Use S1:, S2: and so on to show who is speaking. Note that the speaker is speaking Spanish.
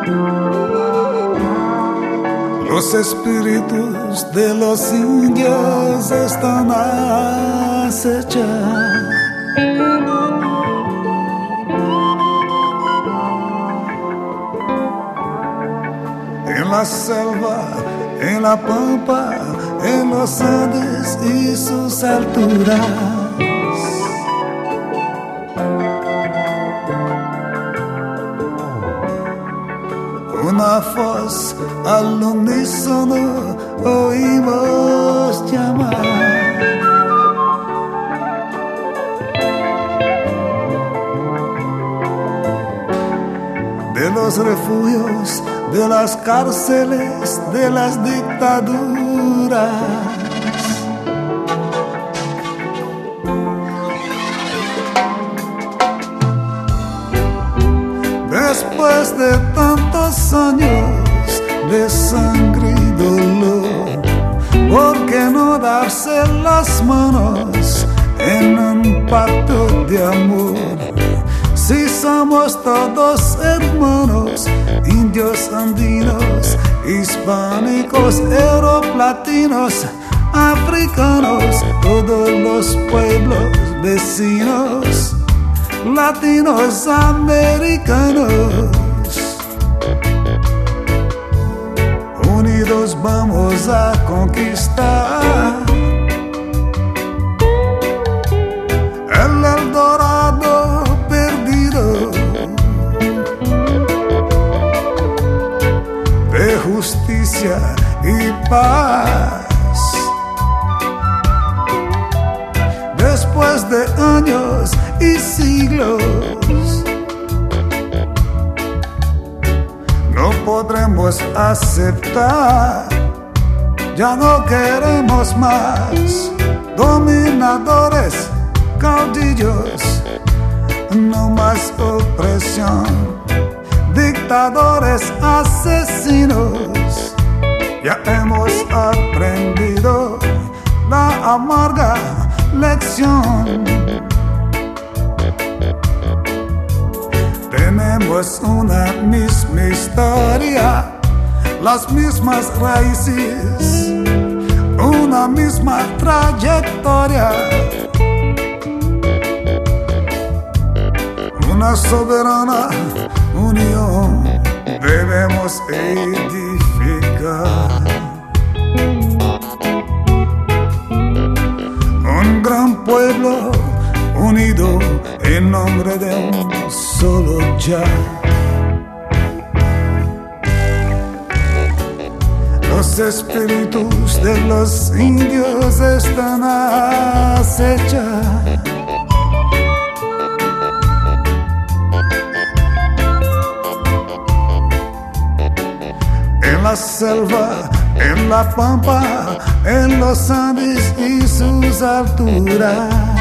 S1: Los espíritus de los indios están acechando. En la selva, en la pampa, en los Andes y sus alturas. Una voz al unísono oímos llamar. De los refugios, de las cárceles, de las dictaduras. Después de tantos años de sangre y dolor, ¿por qué no darse las manos en un pacto de amor? Si somos todos hermanos, indios andinos, hispánicos, europlatinos, africanos, todos los pueblos vecinos, latinos, americanos, unidos vamos a conquistar el Eldorado perdido de justicia y paz. Después de años y siglos, no podremos aceptar, ya no queremos más dominadores, caudillos, no más opresión, dictadores, asesinos. Ya hemos aprendido la amarga lección. Tenemos una misma historia, las mismas raíces, una misma trayectoria, una soberana unión debemos edificar. Un gran pueblo unido en nombre de un solo ya. Los espíritus de los indios están acechando. En la selva, en la pampa, en los Andes y sus alturas.